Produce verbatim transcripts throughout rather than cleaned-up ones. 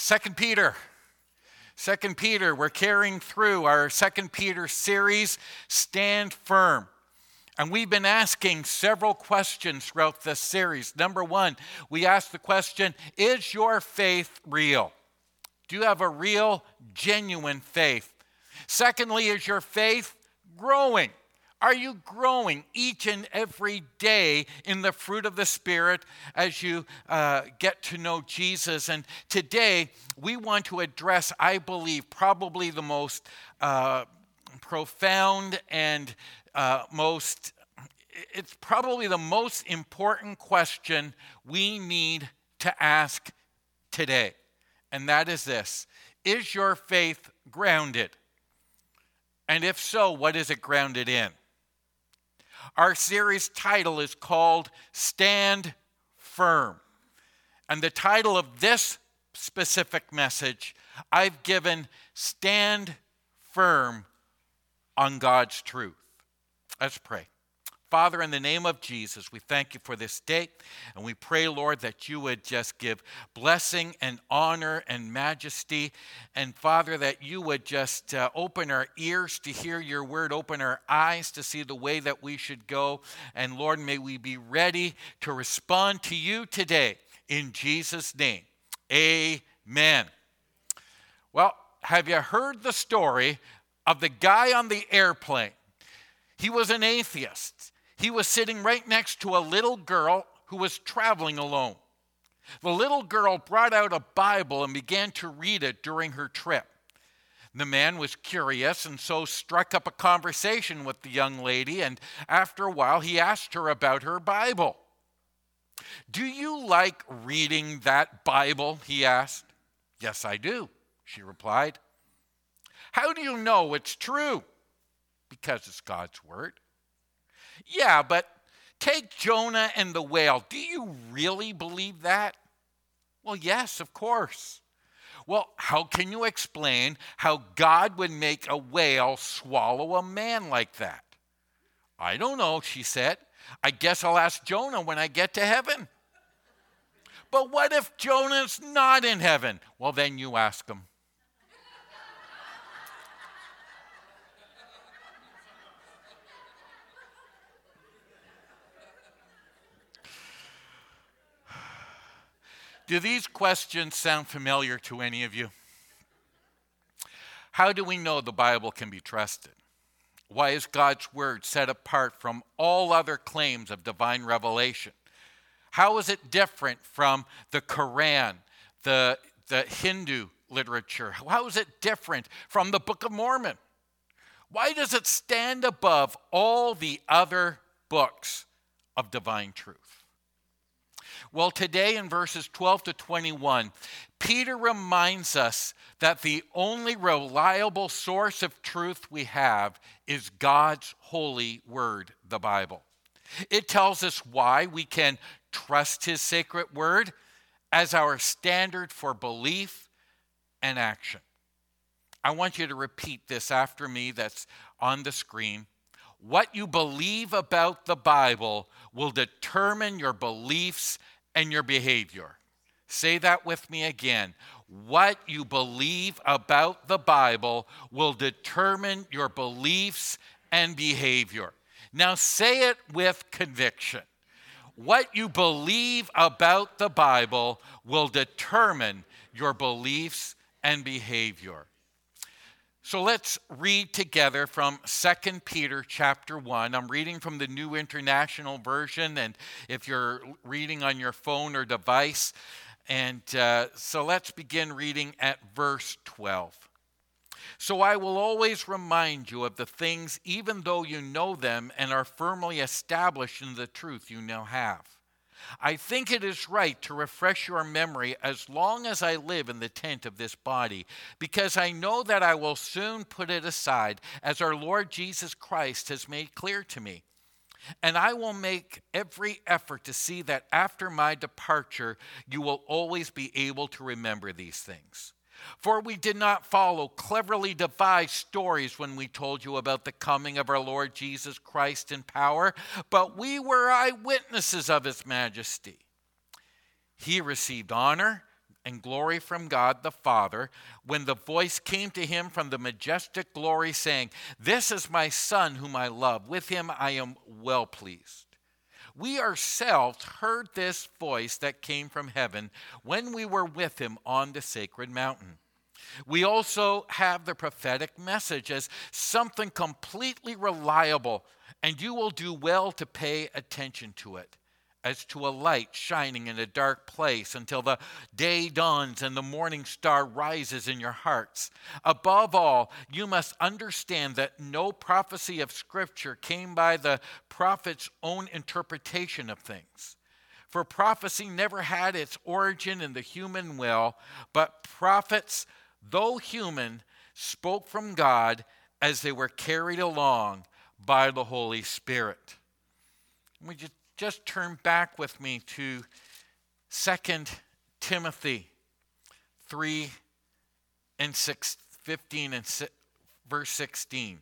Second Peter. Second Peter, we're carrying through our Second Peter series, Stand Firm. And we've been asking several questions throughout this series. Number one, we asked the question, is your faith real? Do you have a real, genuine faith? Secondly, is your faith growing? Are you growing each and every day in the fruit of the Spirit as you uh, get to know Jesus? And today, we want to address, I believe, probably the most uh, profound and uh, most, it's probably the most important question we need to ask today. And that is this: is your faith grounded? And if so, what is it grounded in? Our series title is called Stand Firm. And the title of this specific message I've given, Stand Firm on God's Truth. Let's pray. Father, in the name of Jesus, we thank you for this day, and we pray, Lord, that you would just give blessing and honor and majesty, and Father, that you would just uh, open our ears to hear your word, open our eyes to see the way that we should go, and Lord, may we be ready to respond to you today, in Jesus' name, amen. Well, have you heard the story of the guy on the airplane? He was an atheist. He was sitting right next to a little girl who was traveling alone. The little girl brought out a Bible and began to read it during her trip. The man was curious and so struck up a conversation with the young lady, and after a while he asked her about her Bible. "Do you like reading that Bible?" he asked. "Yes, I do," she replied. "How do you know it's true?" "Because it's God's word." "Yeah, but take Jonah and the whale. Do you really believe that?" "Well, yes, of course." "Well, how can you explain how God would make a whale swallow a man like that?" "I don't know," she said. "I guess I'll ask Jonah when I get to heaven." "But what if Jonah's not in heaven?" "Well, then you ask him." Do these questions sound familiar to any of you? How do we know the Bible can be trusted? Why is God's word set apart from all other claims of divine revelation? How is it different from the Quran, the, the Hindu literature? How is it different from the Book of Mormon? Why does it stand above all the other books of divine truth? Well, today in verses twelve to twenty-one, Peter reminds us that the only reliable source of truth we have is God's holy word, the Bible. It tells us why we can trust his sacred word as our standard for belief and action. I want you to repeat this after me that's on the screen. What you believe about the Bible will determine your beliefs and your behavior. Say that with me again. What you believe about the Bible will determine your beliefs and behavior. Now say it with conviction. What you believe about the Bible will determine your beliefs and behavior. So let's read together from Second Peter chapter one. I'm reading from the New International Version, and if you're reading on your phone or device, and uh, so let's begin reading at verse twelve. "So I will always remind you of the things, even though you know them and are firmly established in the truth you now have. I think it is right to refresh your memory as long as I live in the tent of this body, because I know that I will soon put it aside, as our Lord Jesus Christ has made clear to me. And I will make every effort to see that after my departure, you will always be able to remember these things. For we did not follow cleverly devised stories when we told you about the coming of our Lord Jesus Christ in power, but we were eyewitnesses of his majesty. He received honor and glory from God the Father, when the voice came to him from the majestic glory, saying, "This is my Son whom I love. With him I am well pleased." We ourselves heard this voice that came from heaven when we were with him on the sacred mountain. We also have the prophetic message as something completely reliable, and you will do well to pay attention to it, as to a light shining in a dark place until the day dawns and the morning star rises in your hearts. Above all, you must understand that no prophecy of Scripture came by the prophet's own interpretation of things. For prophecy never had its origin in the human will, but prophets, though human, spoke from God as they were carried along by the Holy Spirit. We just Just turn back with me to Second Timothy three and six, fifteen and verse sixteen.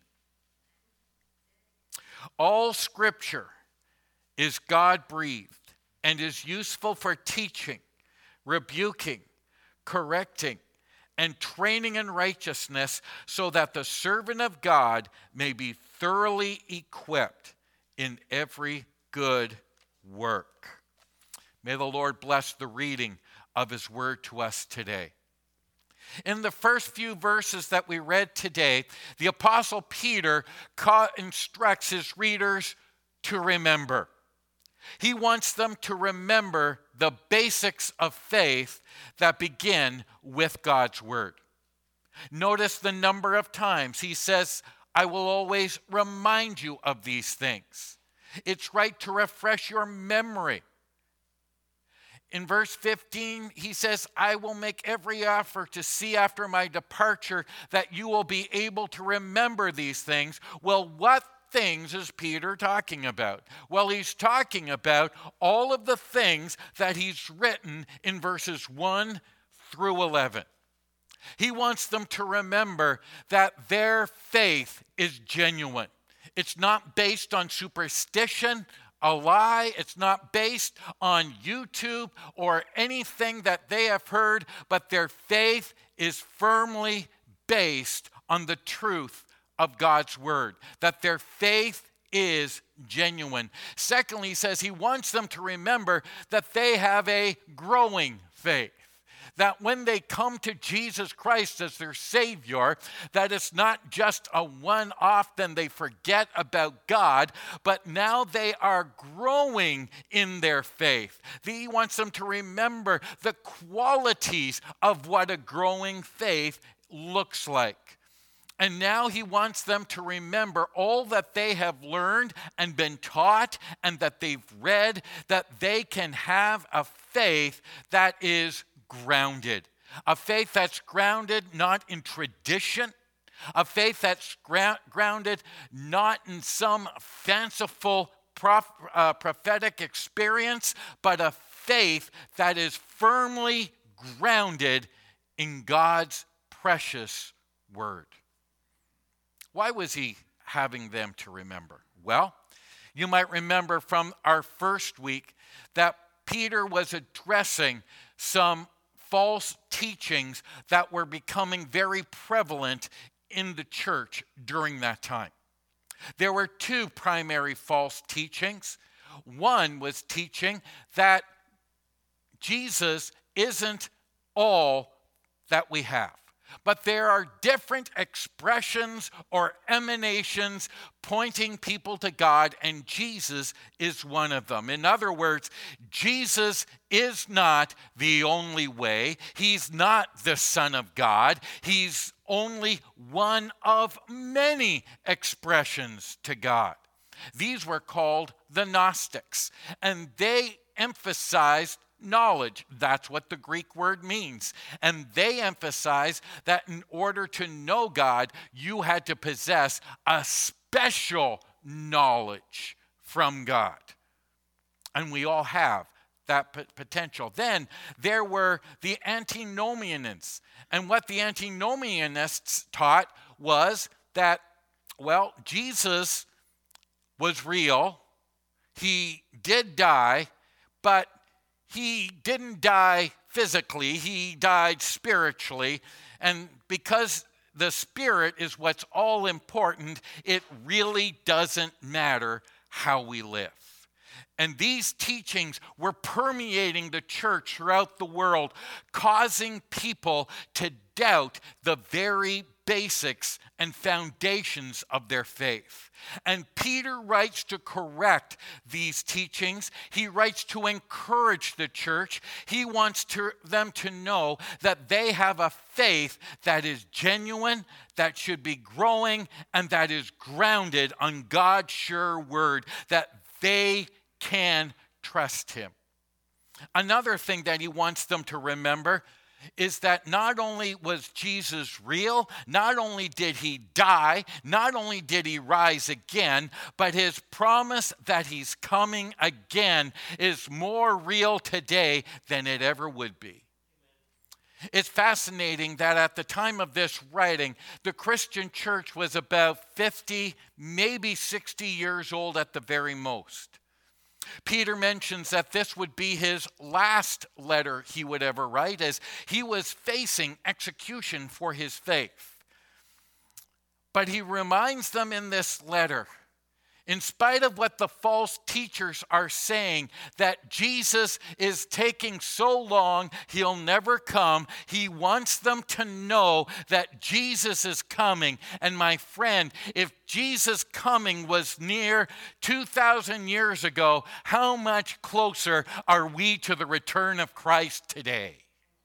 All Scripture is God-breathed and is useful for teaching, rebuking, correcting, and training in righteousness, so that the servant of God may be thoroughly equipped in every good work. May the Lord bless the reading of his word to us today. In the first few verses that we read today, the Apostle Peter instructs his readers to remember. He wants them to remember the basics of faith that begin with God's word. Notice the number of times he says, "I will always remind you of these things." It's right to refresh your memory. In verse fifteen, he says, "I will make every effort to see after my departure that you will be able to remember these things." Well, what things is Peter talking about? Well, he's talking about all of the things that he's written in verses one through eleven. He wants them to remember that their faith is genuine. It's not based on superstition, a lie. It's not based on YouTube or anything that they have heard, but their faith is firmly based on the truth of God's word, that their faith is genuine. Secondly, he says he wants them to remember that they have a growing faith. That when they come to Jesus Christ as their Savior, that it's not just a one-off, then they forget about God, but now they are growing in their faith. He wants them to remember the qualities of what a growing faith looks like. And now he wants them to remember all that they have learned and been taught and that they've read, that they can have a faith that is grounded. A faith that's grounded not in tradition, a faith that's gra- grounded not in some fanciful prof- uh, prophetic experience, but a faith that is firmly grounded in God's precious word. Why was he having them to remember? Well, you might remember from our first week that Peter was addressing some false teachings that were becoming very prevalent in the church during that time. There were two primary false teachings. One was teaching that Jesus isn't all that we have, but there are different expressions or emanations pointing people to God, and Jesus is one of them. In other words, Jesus is not the only way. He's not the Son of God. He's only one of many expressions to God. These were called the Gnostics, and they emphasized knowledge. That's what the Greek word means. And they emphasize that in order to know God, you had to possess a special knowledge from God. And we all have that p- potential. Then there were the antinomianists. And what the antinomianists taught was that, well, Jesus was real. He did die, but he didn't die physically, he died spiritually. And because the spirit is what's all important, it really doesn't matter how we live. And these teachings were permeating the church throughout the world, causing people to doubt the very basics and foundations of their faith. And Peter writes to correct these teachings. He writes to encourage the church. He wants to, them to know that they have a faith that is genuine, that should be growing, and that is grounded on God's sure word, that they can trust him. Another thing that he wants them to remember is that not only was Jesus real, not only did he die, not only did he rise again, but his promise that he's coming again is more real today than it ever would be. It's fascinating that at the time of this writing, the Christian church was about fifty, maybe sixty years old at the very most. Peter mentions that this would be his last letter he would ever write, as he was facing execution for his faith. But he reminds them in this letter, in spite of what the false teachers are saying, that Jesus is taking so long, he'll never come. He wants them to know that Jesus is coming. And my friend, if Jesus' coming was near two thousand years ago, how much closer are we to the return of Christ today?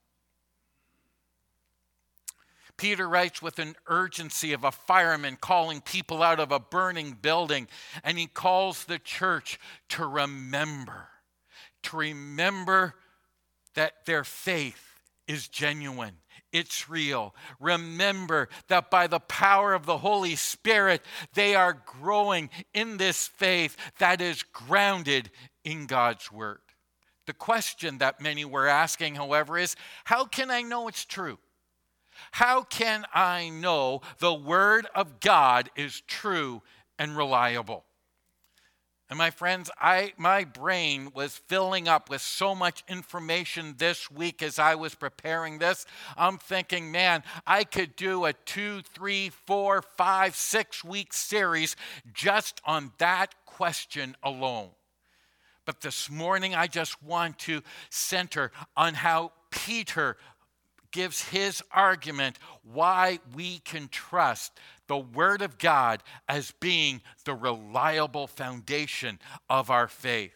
Peter writes with an urgency of a fireman calling people out of a burning building, and he calls the church to remember, to remember that their faith is genuine. It's real. Remember that by the power of the Holy Spirit, they are growing in this faith that is grounded in God's word. The question that many were asking, however, is, how can I know it's true? How can I know the word of God is true and reliable? And my friends, I my brain was filling up with so much information this week as I was preparing this. I'm thinking, man, I could do a two, three, four, five, six week series just on that question alone. But this morning, I just want to center on how Peter gives his argument why we can trust the Word of God as being the reliable foundation of our faith.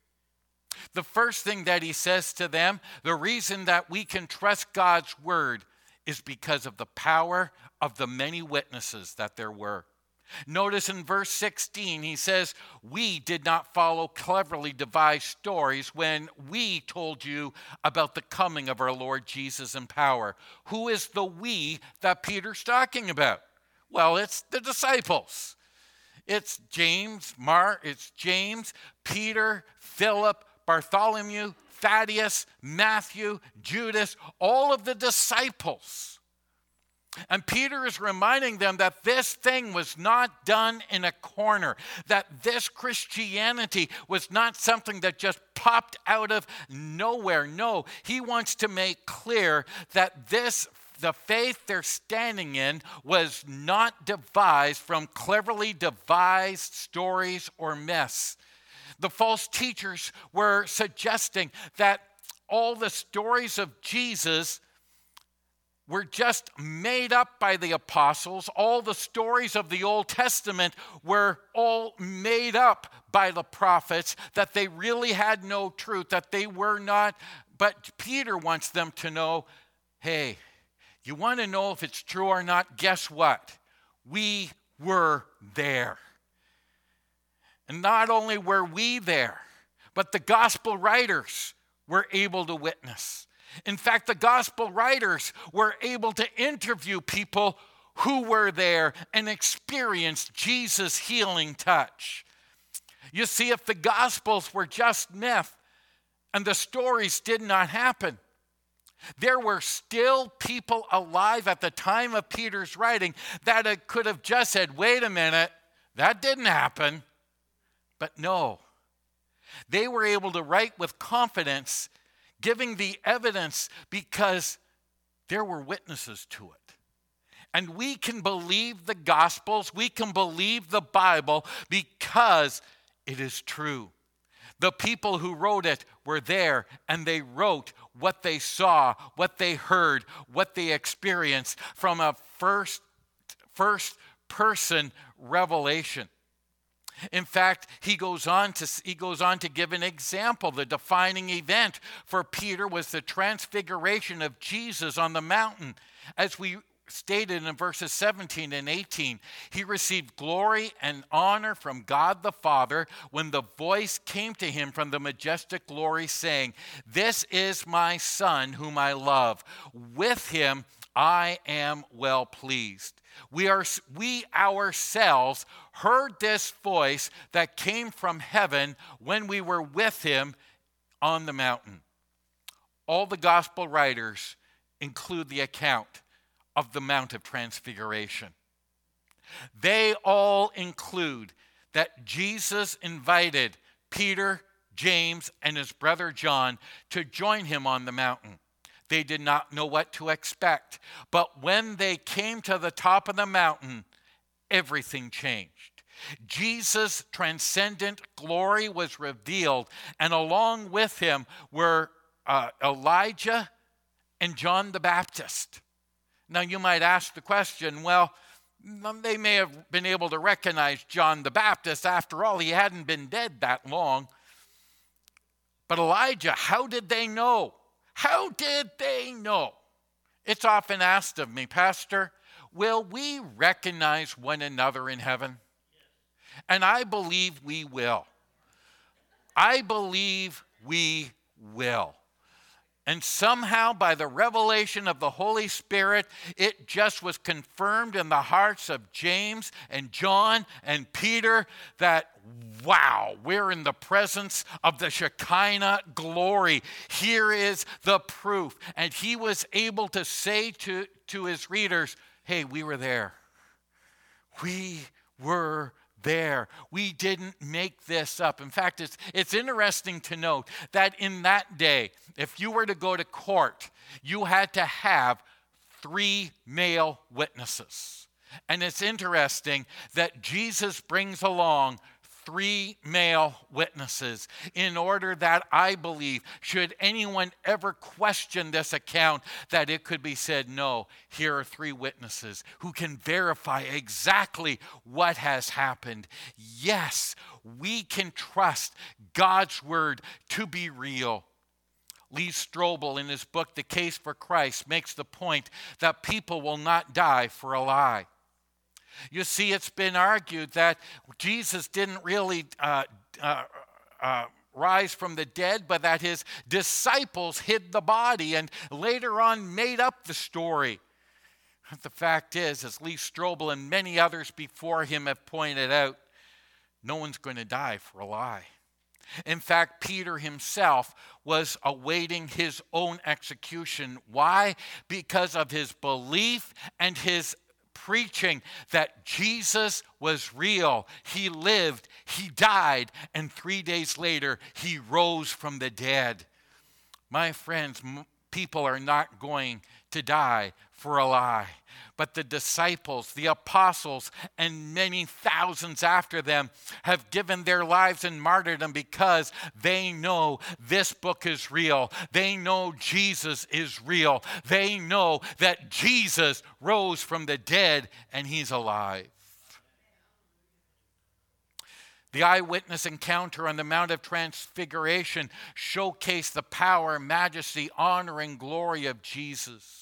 The first thing that he says to them, the reason that we can trust God's Word is because of the power of the many witnesses that there were. Notice in verse sixteen, he says, we did not follow cleverly devised stories when we told you about the coming of our Lord Jesus in power. Who is the we that Peter's talking about? Well, it's the disciples. It's James, Mark, it's James, Peter, Philip, Bartholomew, Thaddeus, Matthew, Judas, all of the disciples. And Peter is reminding them that this thing was not done in a corner, that this Christianity was not something that just popped out of nowhere. No, he wants to make clear that this, the faith they're standing in, was not devised from cleverly devised stories or myths. The false teachers were suggesting that all the stories of Jesus were just made up by the apostles. All the stories of the Old Testament were all made up by the prophets, that they really had no truth, that they were not. But Peter wants them to know, hey, you want to know if it's true or not? Guess what? We were there. And not only were we there, but the gospel writers were able to witness. In fact, the gospel writers were able to interview people who were there and experienced Jesus' healing touch. You see, if the gospels were just myth and the stories did not happen, there were still people alive at the time of Peter's writing that could have just said, wait a minute, that didn't happen. But no, they were able to write with confidence, giving the evidence because there were witnesses to it. And we can believe the Gospels, we can believe the Bible because it is true. The people who wrote it were there, and they wrote what they saw, what they heard, what they experienced from a first, first person revelation. In fact, he goes on to he goes on to give an example. The defining event for Peter was the transfiguration of Jesus on the mountain. As we stated in verses seventeen and eighteen, he received glory and honor from God the Father when the voice came to him from the majestic glory saying, "This is my Son whom I love. With him I am well pleased." We are we ourselves heard this voice that came from heaven when we were with him on the mountain. All the gospel writers include the account of the Mount of Transfiguration. They all include that Jesus invited Peter, James, and his brother John to join him on the mountain. They did not know what to expect, but when they came to the top of the mountain, everything changed. Jesus' transcendent glory was revealed, and along with him were uh, Elijah and John the Baptist. Now, you might ask the question, well, they may have been able to recognize John the Baptist. After all, he hadn't been dead that long. But Elijah, how did they know? How did they know? It's often asked of me, Pastor, will we recognize one another in heaven? And I believe we will. I believe we will. And somehow, by the revelation of the Holy Spirit, it just was confirmed in the hearts of James and John and Peter that, wow, we're in the presence of the Shekinah glory. Here is the proof. And he was able to say to, to his readers, hey, we were there. We were there. We didn't make this up. In fact, it's, it's interesting to note that in that day, if you were to go to court, you had to have three male witnesses. And it's interesting that Jesus brings along three male witnesses in order that, I believe, should anyone ever question this account, that it could be said, no, here are three witnesses who can verify exactly what has happened. Yes, we can trust God's word to be real. Lee Strobel, in his book, The Case for Christ, makes the point that people will not die for a lie. You see, it's been argued that Jesus didn't really uh, uh, uh, rise from the dead, but that his disciples hid the body and later on made up the story. The fact is, as Lee Strobel and many others before him have pointed out, no one's going to die for a lie. In fact, Peter himself was awaiting his own execution. Why? Because of his belief and his preaching that Jesus was real. He lived, he died, and three days later, he rose from the dead. My friends, m- people are not going to die for a lie. But the disciples, the apostles, and many thousands after them have given their lives in martyrdom because they know this book is real. They know Jesus is real. They know that Jesus rose from the dead and he's alive. The eyewitness encounter on the Mount of Transfiguration showcased the power, majesty, honor, and glory of Jesus.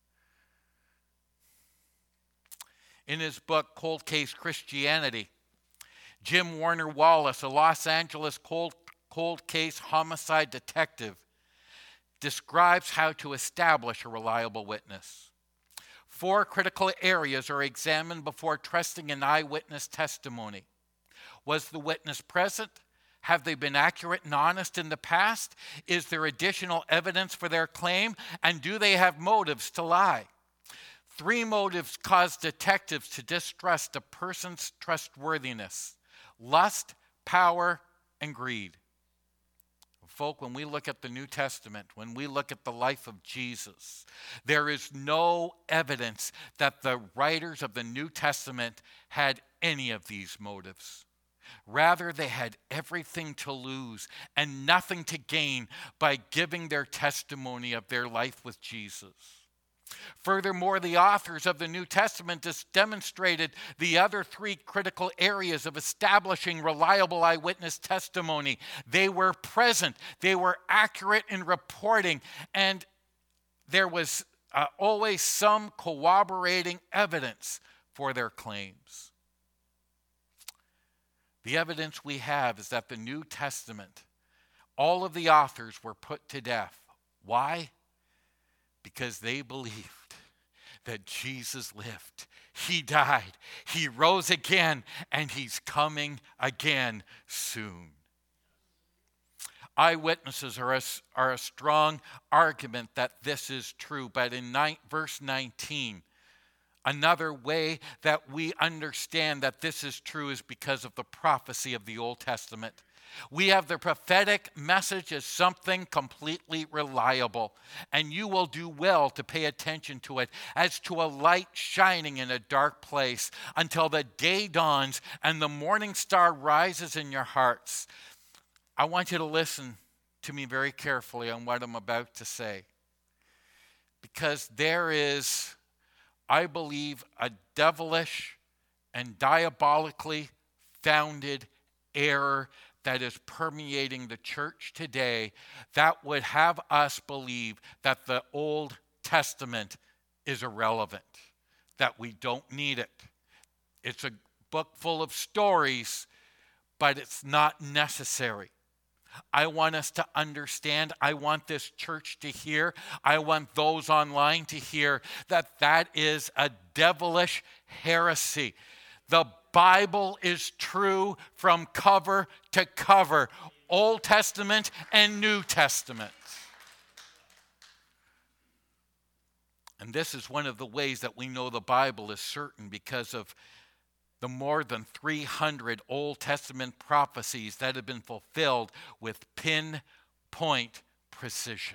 In his book, Cold Case Christianity, Jim Warner Wallace, a Los Angeles cold, cold case homicide detective, describes how to establish a reliable witness. Four critical areas are examined before trusting an eyewitness testimony. Was the witness present? Have they been accurate and honest in the past? Is there additional evidence for their claim? And do they have motives to lie? Three motives cause detectives to distrust a person's trustworthiness: lust, power, and greed. folk, when we look at the New Testament, when we look at the life of Jesus, there is no evidence that the writers of the New Testament had any of these motives. Rather, they had everything to lose and nothing to gain by giving their testimony of their life with Jesus. Furthermore, the authors of the New Testament just demonstrated the other three critical areas of establishing reliable eyewitness testimony. They were present, they were accurate in reporting, and there was uh, always some corroborating evidence for their claims. The evidence we have is that the New Testament, all of the authors were put to death. Why? Because they believed that Jesus lived. He died. He rose again, and he's coming again soon. Eyewitnesses are a, are a strong argument that this is true, but in nine, verse nineteen, another way that we understand that this is true is because of the prophecy of the Old Testament. We have the prophetic message as something completely reliable, and you will do well to pay attention to it as to a light shining in a dark place until the day dawns and the morning star rises in your hearts. I want you to listen to me very carefully on what I'm about to say, because there is, I believe, a devilish and diabolically founded error that is permeating the church today that would have us believe that the Old Testament is irrelevant, that we don't need it. It's a book full of stories, but it's not necessary. I want us to understand, I want this church to hear, I want those online to hear that that is a devilish heresy. The Bible is true from cover to cover, Old Testament and New Testament. And this is one of the ways that we know the Bible is certain, because of the more than three hundred Old Testament prophecies that have been fulfilled with pinpoint precision.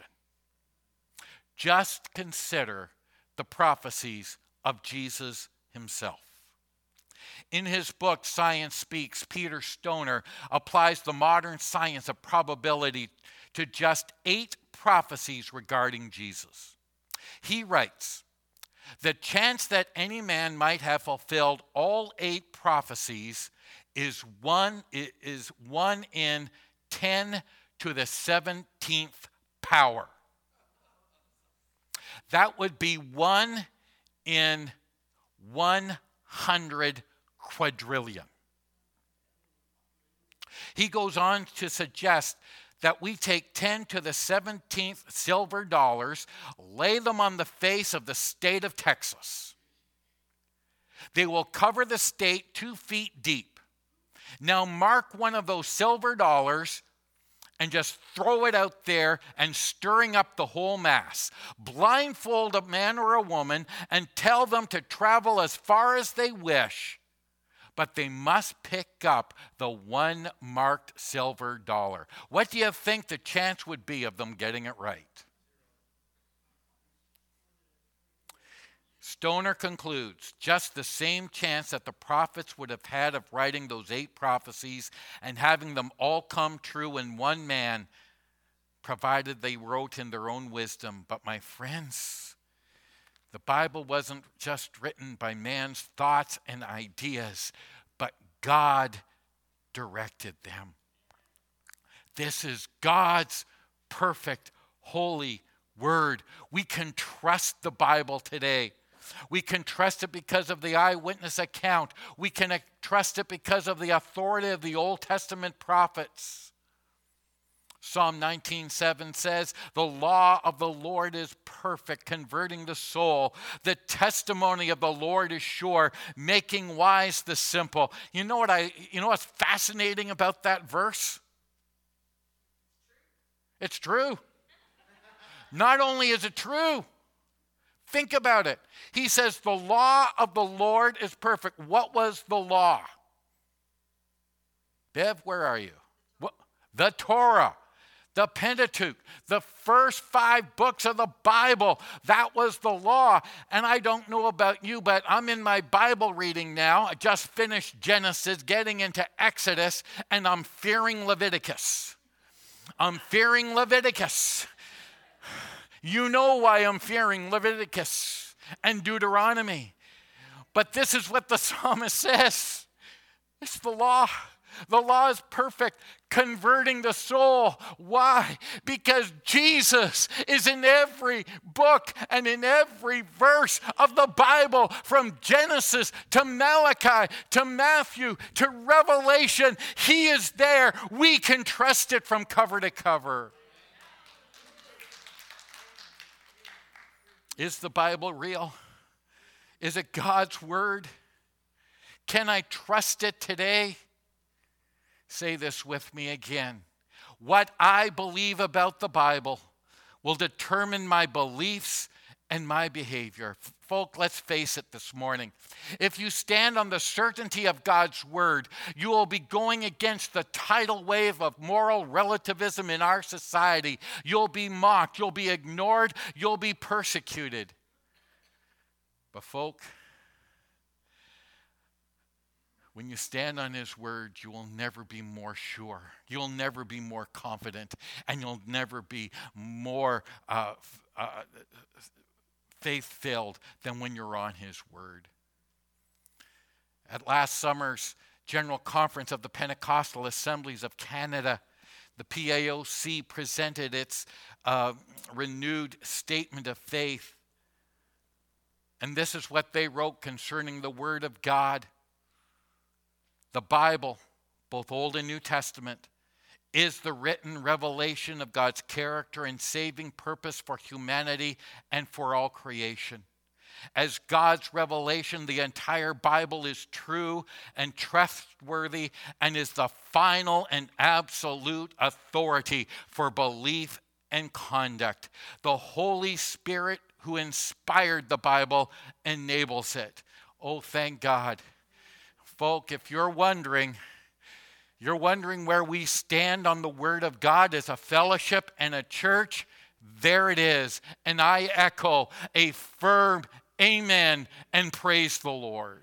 Just consider the prophecies of Jesus himself. In his book, Science Speaks, Peter Stoner applies the modern science of probability to just eight prophecies regarding Jesus. He writes, "The chance that any man might have fulfilled all eight prophecies is one, is one in ten to the seventeenth power." That would be one in one hundred quadrillion. He goes on to suggest that we take ten to the seventeenth silver dollars, lay them on the face of the state of Texas. They will cover the state two feet deep. Now mark one of those silver dollars and just throw it out there and stirring up the whole mass. Blindfold a man or a woman and tell them to travel as far as they wish, but they must pick up the one marked silver dollar. What do you think the chance would be of them getting it right? Stoner concludes, just the same chance that the prophets would have had of writing those eight prophecies and having them all come true in one man, provided they wrote in their own wisdom. But my friends, the Bible wasn't just written by man's thoughts and ideas, but God directed them. This is God's perfect, holy word. We can trust the Bible today. We can trust it because of the eyewitness account. We can trust it because of the authority of the Old Testament prophets. Psalm nineteen seven says, "The law of the Lord is perfect, converting the soul. The testimony of the Lord is sure, making wise the simple." You know what I you know what's fascinating about that verse? It's true. Not only is it true, think about it. He says the law of the Lord is perfect. What was the law? Bev, where are you? What? The Torah. the Pentateuch, the first five books of the Bible. That was the law. And I don't know about you, but I'm in my Bible reading now. I just finished Genesis, getting into Exodus, and I'm fearing Leviticus. I'm fearing Leviticus. You know why I'm fearing Leviticus and Deuteronomy. But this is what the psalmist says. It's the law. The law is perfect, converting the soul. Why? Because Jesus is in every book and in every verse of the Bible, from Genesis to Malachi to Matthew to Revelation. He is there. We can trust it from cover to cover. Is the Bible real? Is it God's word? Can I trust it today? Say this with me again. What I believe about the Bible will determine my beliefs and my behavior. Folk, let's face it this morning. If you stand on the certainty of God's word, you will be going against the tidal wave of moral relativism in our society. You'll be mocked, you'll be ignored, you'll be persecuted. But folk, when you stand on his word, you will never be more sure. You'll never be more confident, and you'll never be more uh, uh, faith-filled than when you're on his word. At last summer's General Conference of the Pentecostal Assemblies of Canada, the P A O C presented its uh, renewed statement of faith. And this is what they wrote concerning the Word of God. The Bible, both Old and New Testament, is the written revelation of God's character and saving purpose for humanity and for all creation. As God's revelation, the entire Bible is true and trustworthy and is the final and absolute authority for belief and conduct. The Holy Spirit who inspired the Bible enables it. Oh, thank God. Folk, if you're wondering, you're wondering where we stand on the Word of God as a fellowship and a church, there it is. And I echo a firm amen and praise the Lord.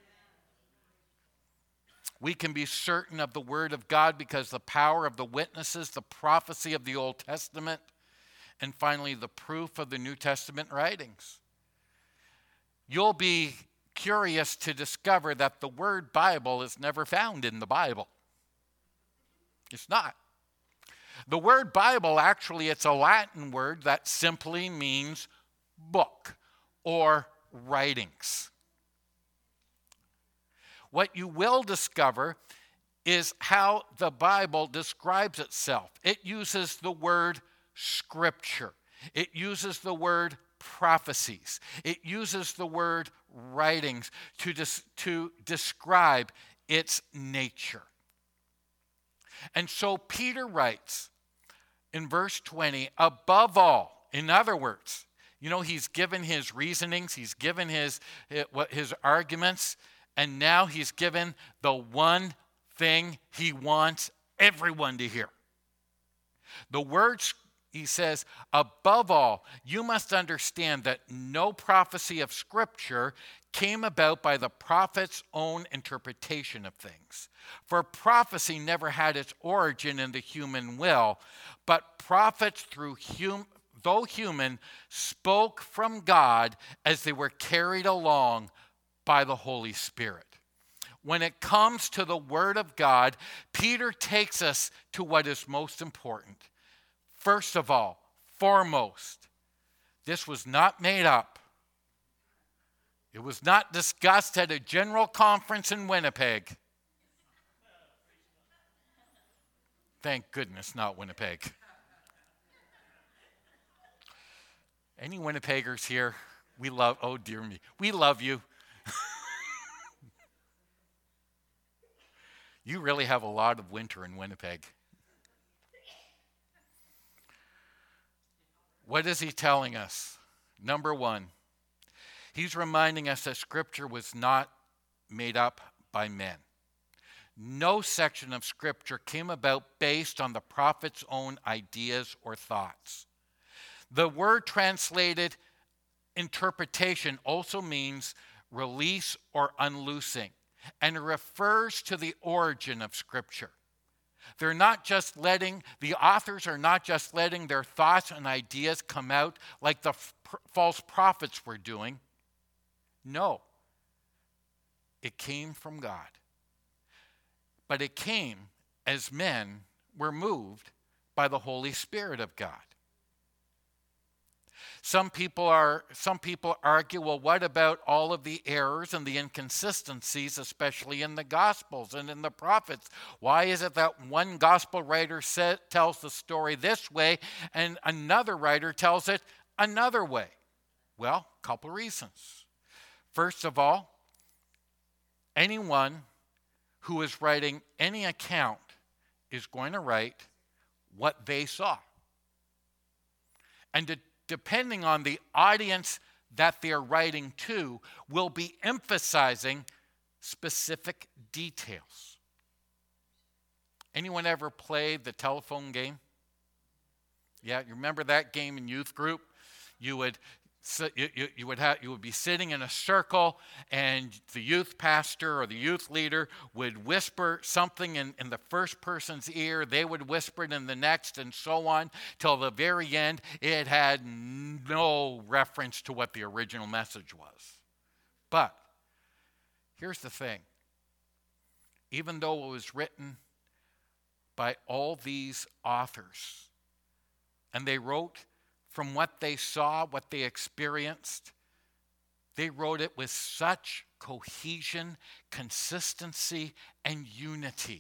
We can be certain of the Word of God because the power of the witnesses, the prophecy of the Old Testament, and finally the proof of the New Testament writings. You'll be curious to discover that the word Bible is never found in the Bible. It's not. The word Bible, actually, it's a Latin word that simply means book or writings. What you will discover is how the Bible describes itself. It uses the word Scripture. It uses the word prophecies. It uses the word writings to, des- to describe its nature. And so Peter writes in verse twenty, above all, in other words, you know, he's given his reasonings, he's given his, his arguments, and now he's given the one thing he wants everyone to hear. The words, he says, above all, you must understand that no prophecy of Scripture came about by the prophet's own interpretation of things. For prophecy never had its origin in the human will, but prophets, through hum- though human, spoke from God as they were carried along by the Holy Spirit. When it comes to the Word of God, Peter takes us to what is most important. First of all, foremost, this was not made up. It was not discussed at a general conference in Winnipeg. Thank goodness, not Winnipeg. Any Winnipeggers here? We love, oh dear me, we love you. You really have a lot of winter in Winnipeg. What is he telling us? Number one, he's reminding us that Scripture was not made up by men. No section of Scripture came about based on the prophet's own ideas or thoughts. The word translated interpretation also means release or unloosing, and refers to the origin of Scripture. They're not just letting, the authors are not just letting their thoughts and ideas come out like the f- false prophets were doing. No, it came from God. But it came as men were moved by the Holy Spirit of God. Some people are some people argue, well, what about all of the errors and the inconsistencies, especially in the Gospels and in the prophets? Why is it that one gospel writer said, tells the story this way and another writer tells it another way? Well, a couple reasons. First of all, anyone who is writing any account is going to write what they saw. And to depending on the audience that they're writing to, will be emphasizing specific details. Anyone ever play the telephone game? Yeah, you remember that game in youth group? You would So you, you, you would have you would be sitting in a circle, and the youth pastor or the youth leader would whisper something in, in the first person's ear. They would whisper it in the next, and so on till the very end. It had no reference to what the original message was. But here's the thing. Even though it was written by all these authors, and they wrote from what they saw, what they experienced, they wrote it with such cohesion, consistency, and unity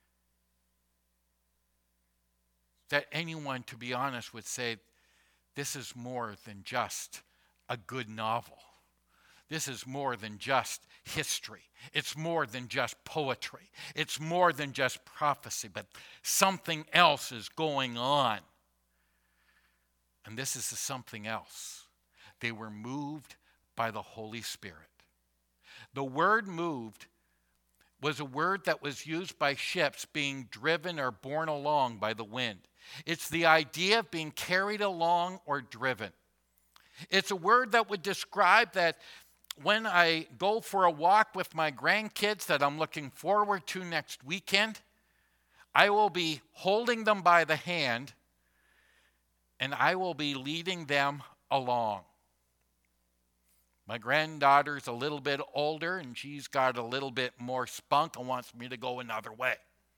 that anyone, to be honest, would say, this is more than just a good novel. This is more than just history. It's more than just poetry. It's more than just prophecy, but something else is going on. And this is something else. They were moved by the Holy Spirit. The word moved was a word that was used by ships being driven or borne along by the wind. It's the idea of being carried along or driven. It's a word that would describe that when I go for a walk with my grandkids that I'm looking forward to next weekend, I will be holding them by the hand, and I will be leading them along. My granddaughter's a little bit older, and she's got a little bit more spunk and wants me to go another way.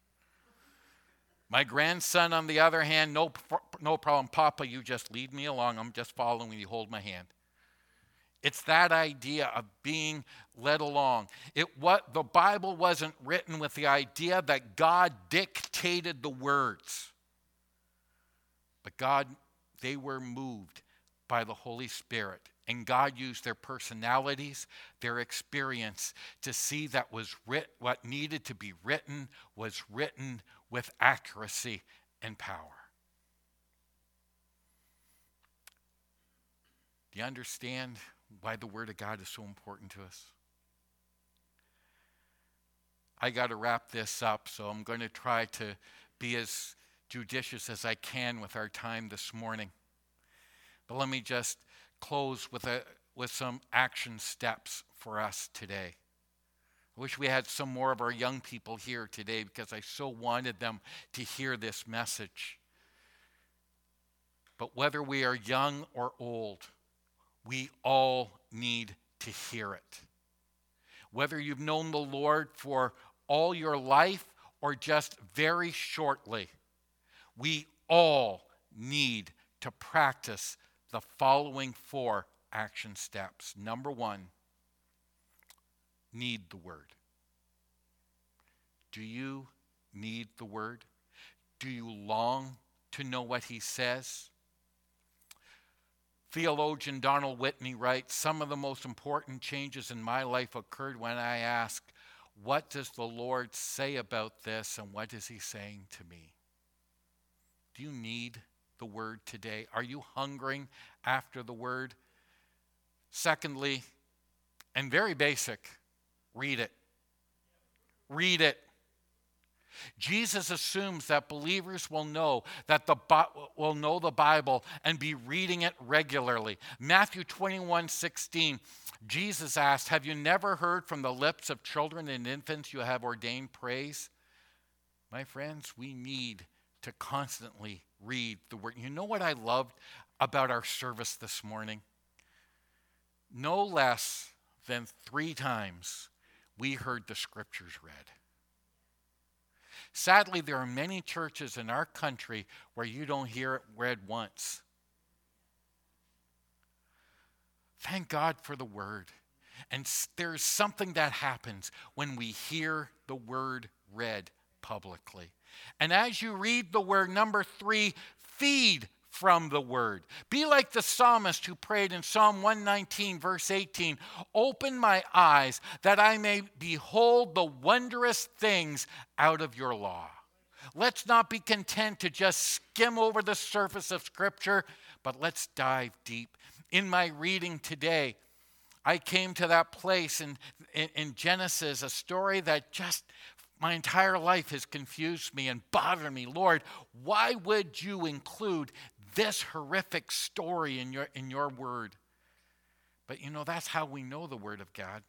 My grandson, on the other hand, no, no problem. Papa, you just lead me along. I'm just following you. Hold my hand. It's that idea of being led along. It what the Bible wasn't written with the idea that God dictated the words. But God, they were moved by the Holy Spirit. And God used their personalities, their experience to see that was writ- what needed to be written was written with accuracy and power. Do you understand why the Word of God is so important to us? I got to wrap this up, so I'm going to try to be as judicious as I can with our time this morning. But let me just close with a with some action steps for us today. I wish we had some more of our young people here today because I so wanted them to hear this message. But whether we are young or old, we all need to hear it. Whether you've known the Lord for all your life or just very shortly, we all need to practice the following four action steps. Number one, need the Word. Do you need the Word? Do you long to know what He says? Theologian Donald Whitney writes, some of the most important changes in my life occurred when I asked, what does the Lord say about this and what is He saying to me? Do you need the Word today? Are you hungering after the Word? Secondly, and very basic, read it. Read it. Jesus assumes that believers will know that the will know the Bible and be reading it regularly. Matthew twenty-one sixteen, Jesus asked, "Have you never heard from the lips of children and infants you have ordained praise?" My friends, we need to constantly read the Word. You know what I loved about our service this morning? No less than three times we heard the Scriptures read. Sadly, there are many churches in our country where you don't hear it read once. Thank God for the Word. And there's something that happens when we hear the Word read publicly. And as you read the Word, number three, feed from the Word. Be like the psalmist who prayed in Psalm one nineteen, verse eighteen, "Open my eyes that I may behold the wondrous things out of your law." Let's not be content to just skim over the surface of Scripture, but let's dive deep. In my reading today, I came to that place in, in, in Genesis, a story that just my entire life has confused me and bothered me. Lord, why would you include this horrific story in your in your word? But you know, that's how we know the Word of God.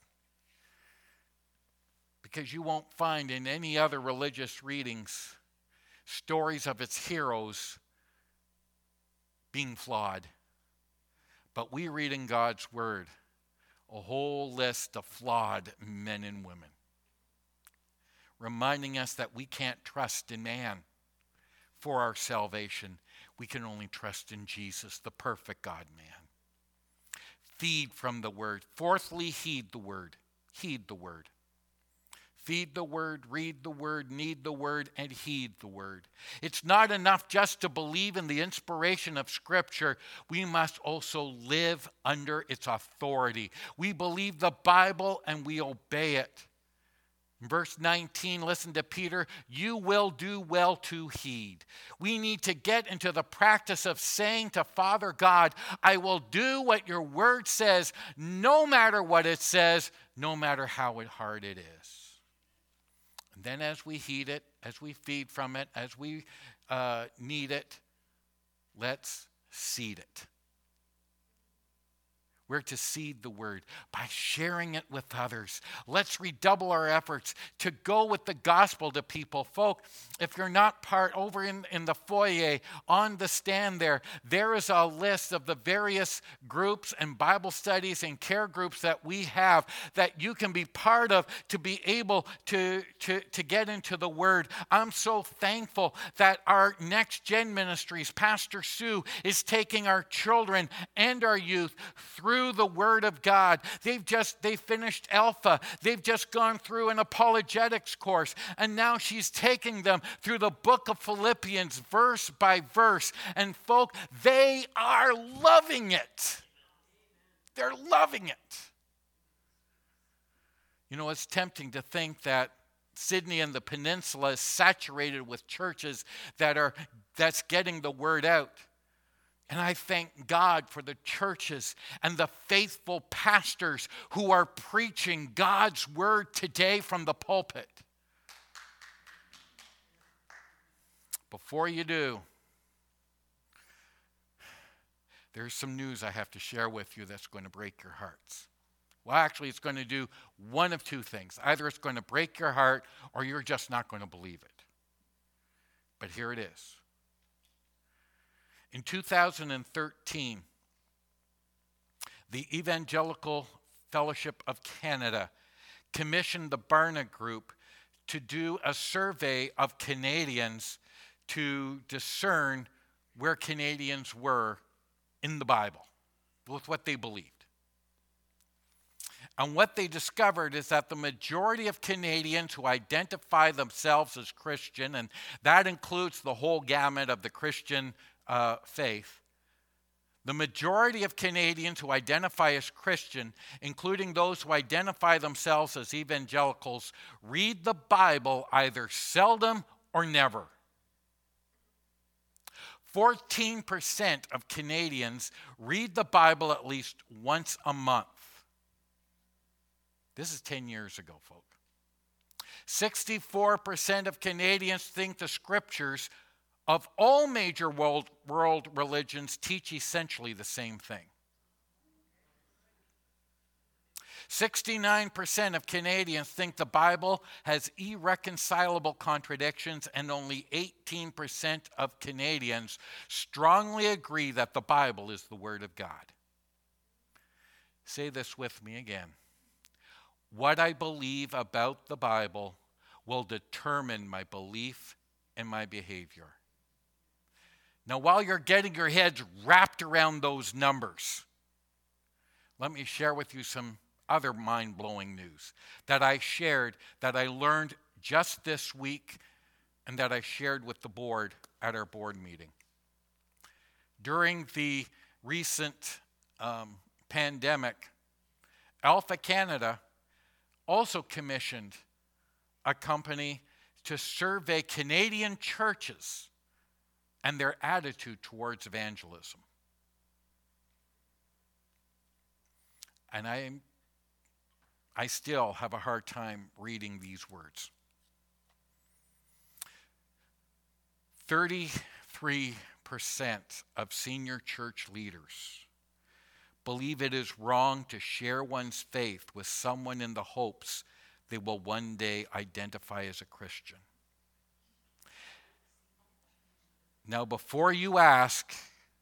Because you won't find in any other religious readings stories of its heroes being flawed. But we read in God's Word a whole list of flawed men and women, reminding us that we can't trust in man for our salvation. We can only trust in Jesus, the perfect God-man. Feed from the Word. Fourthly, heed the Word. Heed the Word. Feed the Word, read the Word, need the Word, and heed the Word. It's not enough just to believe in the inspiration of Scripture. We must also live under its authority. We believe the Bible and we obey it. Verse nineteen, listen to Peter, "You will do well to heed." We need to get into the practice of saying to Father God, "I will do what your word says, no matter what it says, no matter how hard it is." And then as we heed it, as we feed from it, as we uh, need it, let's seed it. We're to seed the Word by sharing it with others. Let's redouble our efforts to go with the gospel to people. Folk, if you're not part, over in, in the foyer, on the stand there, there is a list of the various groups and Bible studies and care groups that we have that you can be part of to be able to, to, to get into the Word. I'm so thankful that our Next Gen Ministries, Pastor Sue, is taking our children and our youth through the Word of God. They've just, they finished Alpha. They've just gone through an apologetics course. And now she's taking them through the book of Philippians, verse by verse. And folk, they are loving it. They're loving it. You know, it's tempting to think that Sydney and the peninsula is saturated with churches that are, that's getting the word out. And I thank God for the churches and the faithful pastors who are preaching God's word today from the pulpit. Before you do, there's some news I have to share with you that's going to break your hearts. Well, actually, it's going to do one of two things. Either it's going to break your heart or you're just not going to believe it. But here it is. In two thousand thirteen, the Evangelical Fellowship of Canada commissioned the Barna Group to do a survey of Canadians to discern where Canadians were in the Bible, with what they believed. And what they discovered is that the majority of Canadians who identify themselves as Christian, and that includes the whole gamut of the Christian uh, faith, the majority of Canadians who identify as Christian, including those who identify themselves as evangelicals, read the Bible either seldom or never. fourteen percent of Canadians read the Bible at least once a month. This is ten years ago, folks. sixty-four percent of Canadians think the scriptures of all major world, world religions teach essentially the same thing. sixty-nine percent of Canadians think the Bible has irreconcilable contradictions, and only eighteen percent of Canadians strongly agree that the Bible is the Word of God. Say this with me again. What I believe about the Bible will determine my belief and my behavior. Now, while you're getting your heads wrapped around those numbers, let me share with you some other mind-blowing news that I shared, that I learned just this week, and that I shared with the board at our board meeting. During the recent um, pandemic, Alpha Canada also commissioned a company to survey Canadian churches and their attitude towards evangelism. And I, I still have a hard time reading these words. thirty-three percent of senior church leaders believe it is wrong to share one's faith with someone in the hopes they will one day identify as a Christian. Now, before you ask,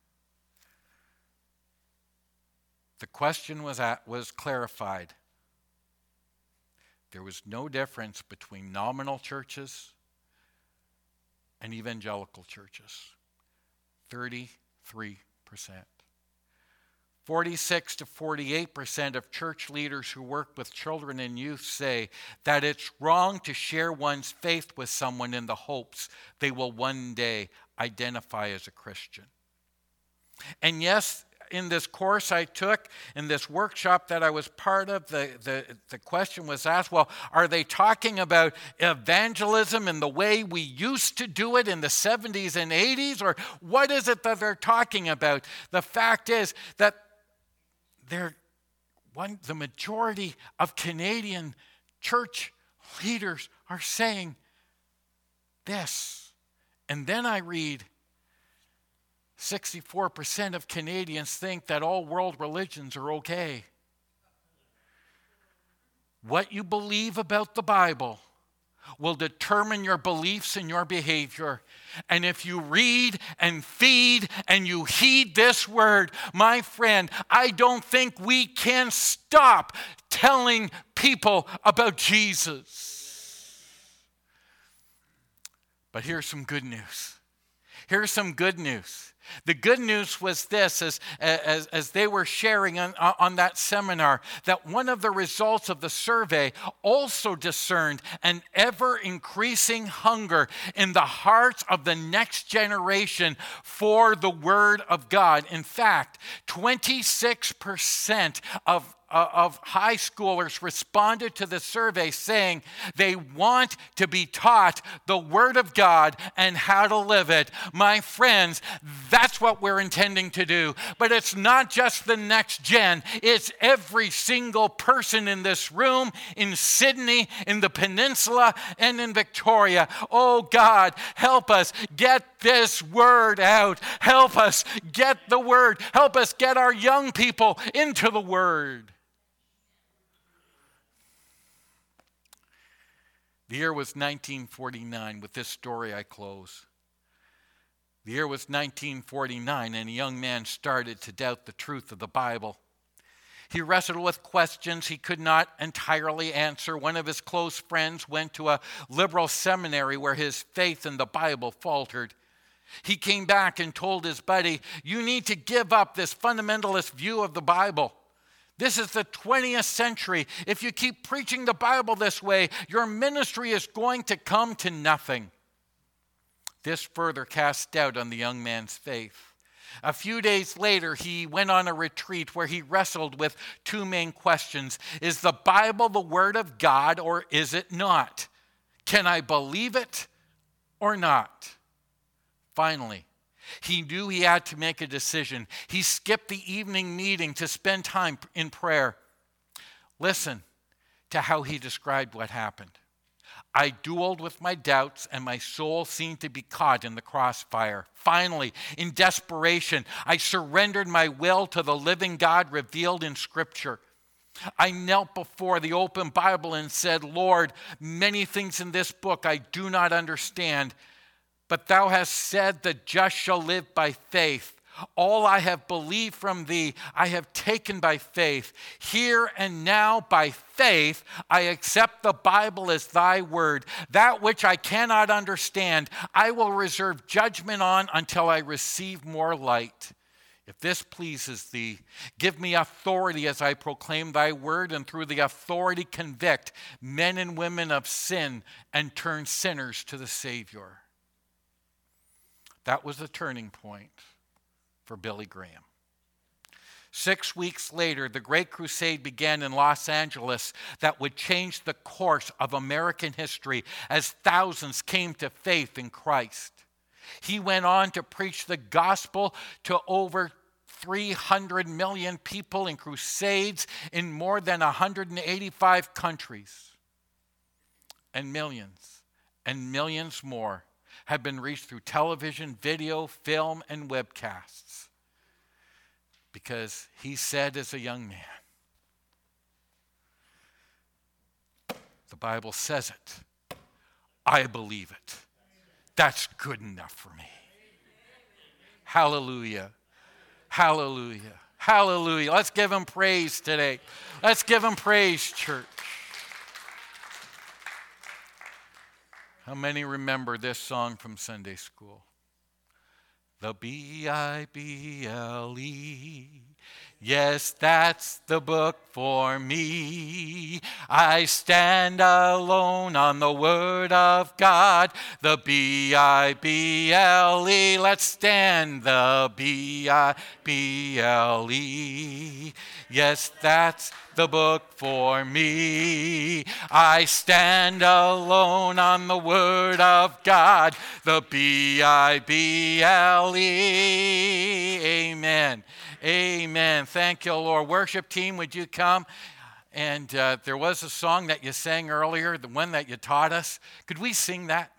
the question was at, was clarified. There was no difference between nominal churches and evangelical churches. thirty-three percent. forty-six to forty-eight percent of church leaders who work with children and youth say that it's wrong to share one's faith with someone in the hopes they will one day identify as a Christian. And yes, in this course I took, in this workshop that I was part of, the, the, the question was asked, well, are they talking about evangelism in the way we used to do it in the seventies and eighties? Or what is it that they're talking about? The fact is that they're one, the majority of Canadian church leaders are saying this. And then I read, sixty-four percent of Canadians think that all world religions are okay. What you believe about the Bible will determine your beliefs and your behavior. And if you read and feed and you heed this word, my friend, I don't think we can stop telling people about Jesus. But here's some good news. Here's some good news. The good news was this, as, as, as they were sharing on, on that seminar, that one of the results of the survey also discerned an ever-increasing hunger in the hearts of the next generation for the Word of God. In fact, twenty-six percent of of high schoolers responded to the survey saying they want to be taught the Word of God and how to live it. My friends, that's what we're intending to do. But it's not just the next gen. It's every single person in this room, in Sydney, in the peninsula, and in Victoria. Oh God, help us get this word out. Help us get the word. Help us get our young people into the Word. The year was nineteen forty-nine. With this story, I close. The year was nineteen forty-nine, and a young man started to doubt the truth of the Bible. He wrestled with questions he could not entirely answer. One of his close friends went to a liberal seminary where his faith in the Bible faltered. He came back and told his buddy, "You need to give up this fundamentalist view of the Bible. This is the twentieth century. If you keep preaching the Bible this way, your ministry is going to come to nothing." This further cast doubt on the young man's faith. A few days later, he went on a retreat where he wrestled with two main questions. Is the Bible the Word of God, or is it not? Can I believe it or not? Finally, he knew he had to make a decision. He skipped the evening meeting to spend time in prayer. Listen to how he described what happened. I dueled with my doubts, and my soul seemed to be caught in the crossfire. Finally, in desperation, I surrendered my will to the living God revealed in Scripture. I knelt before the open Bible and said, Lord, many things in this book I do not understand, but thou hast said the just shall live by faith. All I have believed from thee, I have taken by faith. Here and now, by faith, I accept the Bible as thy word. That which I cannot understand, I will reserve judgment on until I receive more light. If this pleases thee, give me authority as I proclaim thy word, and through the authority convict men and women of sin and turn sinners to the Savior. That was the turning point for Billy Graham. Six weeks later, the Great Crusade began in Los Angeles that would change the course of American history as thousands came to faith in Christ. He went on to preach the gospel to over three hundred million people in crusades in more than one hundred eighty-five countries. And millions and millions more have been reached through television, video, film, and webcasts. Because he said as a young man, the Bible says it, I believe it. That's good enough for me. Hallelujah. Hallelujah. Hallelujah. Let's give him praise today. Let's give him praise, church. How many remember this song from Sunday school? The B I B L E. Yes, that's the book for me. I stand alone on the Word of God. The B I B L E. Let's stand. The B I B L E. Yes, that's the book for me. I stand alone on the Word of God. The B I B L E. Amen. Amen. Thank you, Lord. Worship team, would you come? And uh, there was a song that you sang earlier, the one that you taught us. Could we sing that?